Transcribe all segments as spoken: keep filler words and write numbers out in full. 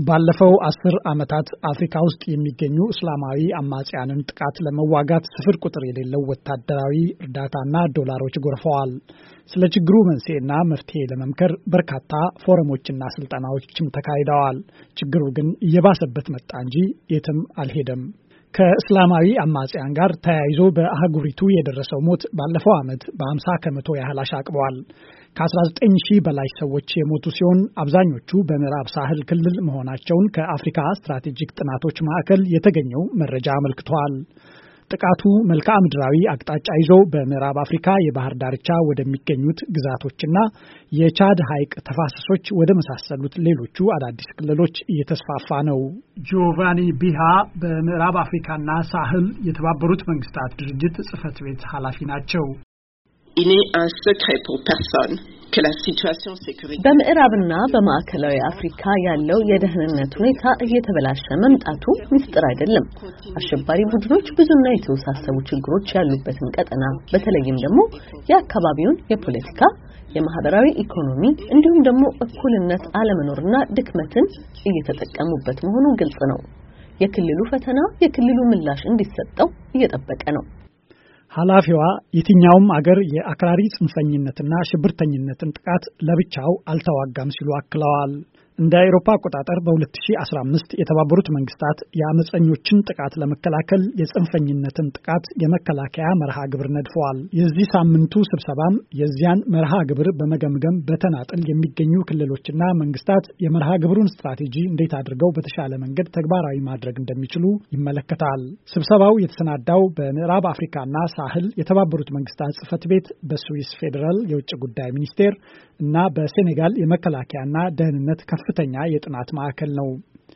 ባለፈው አስር ዓመታት አፍሪካ ውስጥ የሚገኙ እስላማዊ አማጽያንን ጥቃት ለመዋጋት ስፍር ቁጥር የሌለው ወታደራዊ እርዳታና ዶላሮች ጎርፈዋል። ስለ ችግሩ መንስኤና መፍትሄ ለመምከር በርካታ ፎረሞችና ስልጠናዎችም ተካሂደዋል። ችግሩ ግን እየባሰበት መጣ እንጂ የትም አልሄደም። ከእስላማዊ አማጽያን ጋር ተያይዞ በአህጉሪቱ የደረሰው ሞት ባለፈው ዓመት በ50 ከመቶ ያህል አሻቅቧል። ከአስራ ዘጠኝ ሺህ በላይ ሰዎች የሞቱ ሲሆን አብዛኞቹ በምዕራብ ሳህል ክልል መሆናቸውን ከአፍሪካ ስትራቴጂክ ጥናቶች ማዕከል የተገኘው መረጃ አመልክቷል። ጥቃቱ መልክዓ ምድራዊ አቅጣጫ ይዞ በምዕራብ አፍሪካ የባህር ዳርቻ ወደሚገኙት ግዛቶችና የቻድ ሐይቅ ተፋሰሶች ወደ መሳሰሉት ሌሎቹ አዳዲስ ክልሎች እየተስፋፋ ነው። ጆቫኒ ቢሃ በምዕራብ አፍሪካና ሳህል የተባበሩት መንግስታት ድርጅት ጽሕፈት ቤት ኃላፊ ናቸው። Il n'est un secret pour personne que la situation sécuritaire በምዕራብና በማዕከላዊ አፍሪካ ያለው የደህንነት ሁኔታ እየተበላሸ መምጣቱ ምስጢር አይደለም። አሸባሪ ቡድኖች ብዙና የተወሳሰቡ ችግሮች ያሉበትን ቀጠና በተለይም ደግሞ የአካባቢውን የፖለቲካ፣ የማህበራዊ ኢኮኖሚ እንዲሁም ደግሞ እኩልነት አለመኖርና ድክመትን እየተጠቀሙበት መሆኑ ግልጽ ነው። የክልሉ ፈተና የክልሉ ምላሽ እንዲሰጠው እየጠበቀ ነው። ኃላፊዋ የትኛውም አገር የአክራሪ ጽንፈኝነትና ሽብርተኝነትን ጥቃት ለብቻው አልተዋጋም ሲሉ አክለዋል። እንደ አውሮፓ አቆጣጠር በ2015 የተባበሩት መንግስታት የአመፀኞችን ጥቃት ለመከላከል የጽንፈኝነትን ጥቃት የመከላከያ መርሃ ግብር ነድፈዋል። የዚህ ሳምንቱ ስብሰባም የዚያን መርሃ ግብር በመገምገም በተናጥል የሚገኙ ክልሎችና መንግስታት የመርሃ ግብሩን ስትራቴጂ እንዴት አድርገው በተሻለ መንገድ ተግባራዊ ማድረግ እንደሚችሉ ይመለከታል። ስብሰባው የተሰናዳው በምዕራብ አፍሪካና ሳህል የተባበሩት መንግስታት ጽሕፈት ቤት በስዊስ ፌዴራል የውጭ ጉዳይ ሚኒስቴር እና በሴኔጋል የመከላከያና ደህንነት ከፍተኛ የጥናት ማዕከል ነው።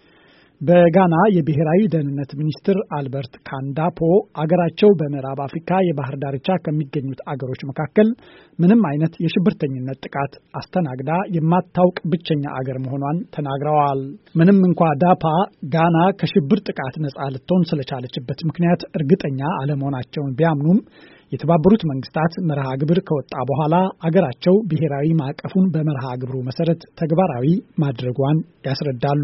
በጋና የብሔራዊ ደህንነት ሚኒስትር አልበርት ካንዳፖ አገራቸው በምዕራብ አፍሪካ የባህር ዳርቻ ከሚገኙት አገሮች መካከል ምንም አይነት የሽብርተኝነት ጥቃት አስተናግዳ የማታውቅ ብቸኛ አገር መሆኗን ተናግረዋል። ምንም እንኳ ዳፓ ጋና ከሽብር ጥቃት ነጻ ልትሆን ስለቻለችበት ምክንያት እርግጠኛ አለመሆናቸውን ቢያምኑም የተባበሩት መንግስታት መርሃ ግብር ከወጣ በኋላ አገራቸው ብሔራዊ ማዕቀፉን በመርሃ ግብሩ መሰረት ተግባራዊ ማድረጓን ያስረዳሉ።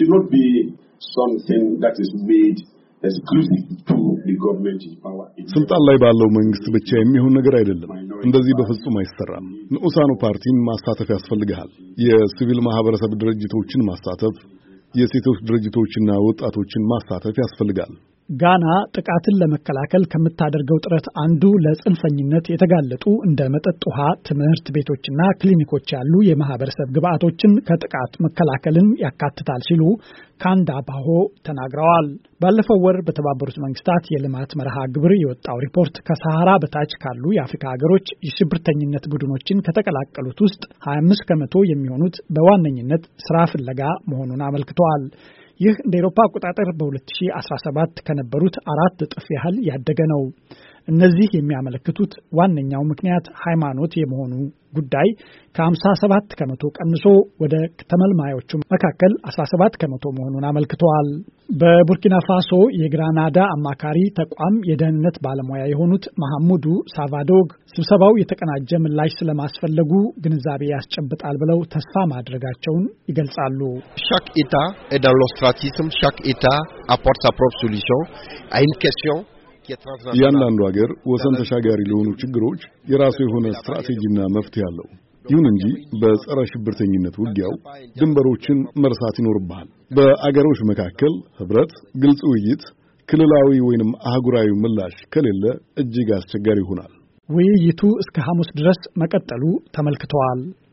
ስልጣን ላይ ባለው መንግስት ብቻ የሚሆን ነገር አይደለም። እንደዚህ በፍጹም አይሰራም። ንዑሳኑ ፓርቲን ማሳተፍ ያስፈልጋል። የሲቪል ማህበረሰብ ድርጅቶችን ማሳተፍ፣ የሴቶች ድርጅቶችና ወጣቶችን ማሳተፍ ያስፈልጋል። ጋና ጥቃትን ለመከላከል ከምታደርገው ጥረት አንዱ ለጽንፈኝነት የተጋለጡ እንደ መጠጥ ውሃ፣ ትምህርት ቤቶችና ክሊኒኮች ያሉ የማህበረሰብ ግብዓቶችን ከጥቃት መከላከልን ያካትታል ሲሉ ካንዳባሆ ተናግረዋል። ባለፈው ወር በተባበሩት መንግስታት የልማት መርሃ ግብር የወጣው ሪፖርት ከሰሃራ በታች ካሉ የአፍሪካ ሀገሮች የሽብርተኝነት ቡድኖችን ከተቀላቀሉት ውስጥ ሀያ አምስት ከመቶ የሚሆኑት በዋነኝነት ስራ ፍለጋ መሆኑን አመልክተዋል። ይህ እንደ አውሮፓ አቆጣጠር በ2017 ከነበሩት አራት እጥፍ ያህል ያደገ ነው። እነዚህ የሚያመለክቱት ዋነኛው ምክንያት ሃይማኖት የመሆኑ ጉዳይ ከ57 ከመቶ ቀንሶ ወደ ተመልማዮቹ መካከል አስራ ሰባት ከመቶ መሆኑን አመልክተዋል። በቡርኪና ፋሶ የግራናዳ አማካሪ ተቋም የደህንነት ባለሙያ የሆኑት መሐሙዱ ሳቫዶግ ስብሰባው የተቀናጀ ምላሽ ስለማስፈለጉ ግንዛቤ ያስጨብጣል ብለው ተስፋ ማድረጋቸውን ይገልጻሉ። Chaque État est dans l'ostracisme, chaque État apporte sa propre solution à une question. እያንዳንዱ ሀገር ወሰን ተሻጋሪ ለሆኑ ችግሮች የራሱ የሆነ ስትራቴጂና መፍትሄ አለው። ይሁን እንጂ በጸረ ሽብርተኝነት ውጊያው ድንበሮችን መርሳት ይኖርብሃል። በአገሮች መካከል ህብረት፣ ግልጽ ውይይት፣ ክልላዊ ወይንም አህጉራዊ ምላሽ ከሌለ እጅግ አስቸጋሪ ይሆናል። ውይይቱ እስከ ሐሙስ ድረስ መቀጠሉ ተመልክተዋል።